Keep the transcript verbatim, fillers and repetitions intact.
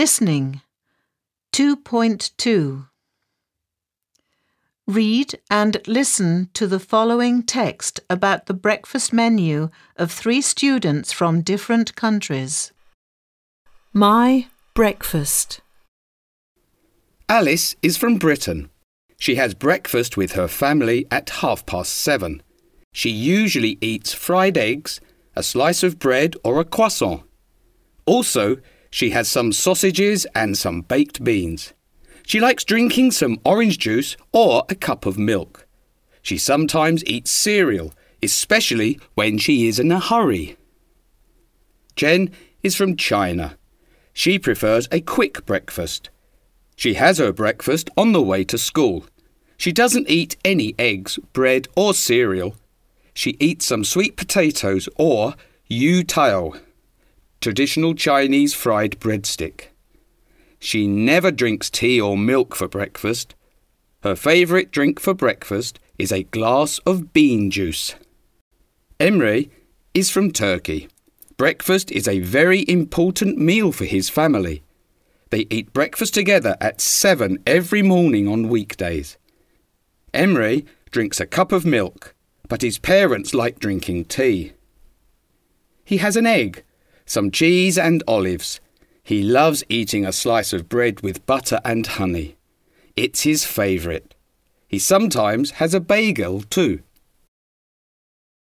Listening. two point two. Read and listen to the following text about the breakfast menu of three students from different countries. My breakfast. Alice is from Britain. She has breakfast with her family at half past seven. She usually eats fried eggs, a slice of bread or a croissant. Also, she has some sausages and some baked beans. She likes drinking some orange juice or a cup of milk. She sometimes eats cereal, especially when she is in a hurry. Jen is from China. She prefers a quick breakfast. She has her breakfast on the way to school. She doesn't eat any eggs, bread or cereal. She eats some sweet potatoes or yu tao, traditional Chinese fried breadstick. She never drinks tea or milk for breakfast. Her favourite drink for breakfast is a glass of bean juice. Emre is from Turkey. Breakfast is a very important meal for his family. They eat breakfast together at seven every morning on weekdays. Emre drinks a cup of milk, but his parents like drinking tea. He has an egg, some cheese and olives. He loves eating a slice of bread with butter and honey. It's his favourite. He sometimes has a bagel too.